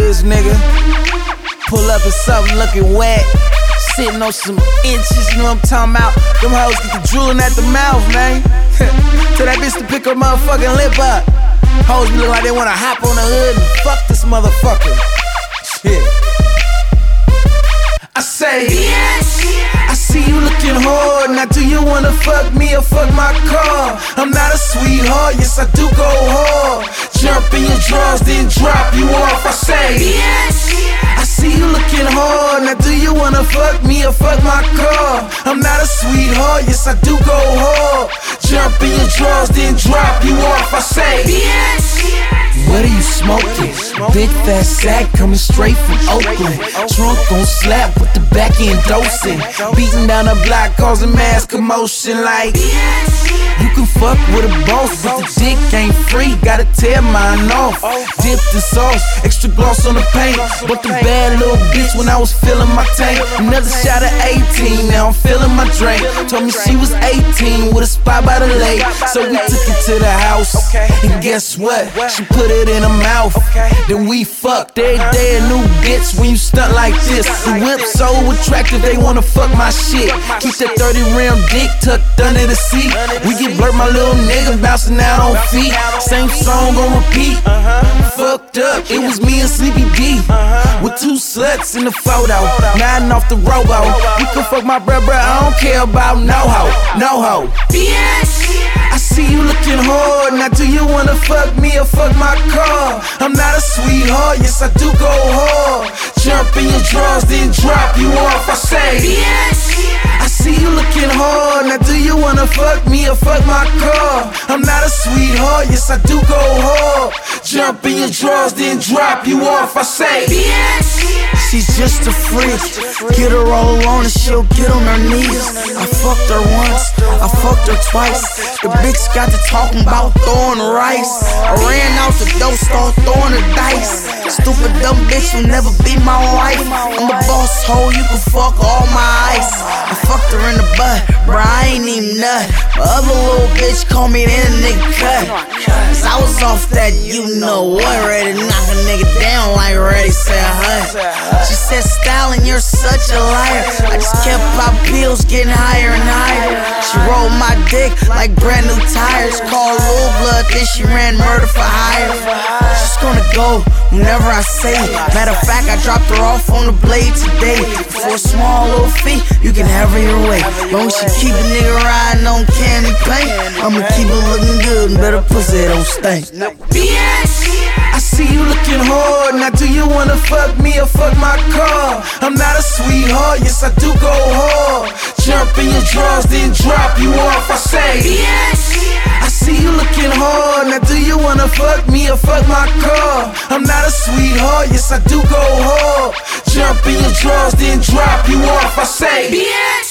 goods, nigga. Pull up in something looking wet, sitting on some inches, you know what I'm talking about? Them hoes get the drooling at the mouth, man. Tell that bitch to pick her motherfucking lip up. Hoes be looking like they wanna hop on the hood and fuck this motherfucker. Shit. I say, yes. I see you looking hard. Now do you wanna fuck me or fuck my car? I'm not a sweetheart, yes I do go hard. Jump in your drawers, then drop you off. I say, yes. I see you looking hard. Now do you wanna fuck me or fuck my car? I'm not a sweetheart, yes I do go hard. Jump in your drawers, then drop you off. I say, yes. What are you smoking? Big fat sack coming straight from Oakland. Trunk gon' slap with the back end dosing. Beating down the block causing mass commotion like you can fuck with a boss, but the dick ain't free. Gotta tear mine off. Dip the sauce, extra gloss on the paint. But the bad little bitch when I was filling my tank. Another shot of 18, now I'm filling my drink. Told me she was 18 with a spot by the lake. So we took it to the house. And guess what? She put it in her mouth. Then we fucked. Every day a new bitch when you stunt like this. The whip so attractive, they wanna fuck my shit. Keep that 30 rim dick tucked under the seat. We get blurred, my little nigga bouncing out on feet. Same song gon' repeat. Fucked up, it was me and Sleepy D with two sluts in the photo, nodding off the robo. You can fuck my bruh, I don't care about no hoe, no hoe. Bitch, I see you looking hard. Now do you wanna fuck me or fuck my car? I'm not a sweetheart, yes I do go hard. Jump in your drawers, then drop you off. I say, bitch, I see you looking hard. Now do you wanna fuck me or fuck my car? I'm not a sweetheart, yes I do go hard. Jump in your drawers, then drop you off. I say, bitch, she's just a freak. Get her all alone and she'll get on her knees. I fucked her once, I fucked her twice. The bitch got to talking about throwing rice. I ran out the door, start throwing the dice. Stupid dumb bitch will never be my wife. I'm a boss hoe, you can fuck all my ice. I fucked her in the butt, bruh, I ain't even nut. My other little bitch called me then a nigga cut. Cause I was off that you know what, ready to knock a nigga down like Ready Said Hut. She said, Stylin', you're such a liar. I just kept pop pills, getting higher and higher. She rolled my dick like brand new tires. Called Lil Blood, then she ran murder for hire. She's gonna go whenever I say. Matter of fact, I dropped her off on the blade today. For a small little fee, you can have her your way. Long as she keep a nigga riding on candy paint, I'ma keep it looking good and better pussy don't stink. Bitch, I see you looking hard. Now do you wanna fuck me or fuck my car? I'm not a sweetheart, yes I do go hard. Jump in your drawers, then drop you off. I say, bitch, I see you looking hard. Now do you wanna fuck me or fuck my car? I'm not a sweetheart, yes I do go hard. Jump in your drawers, then drop you off. I say, bitch.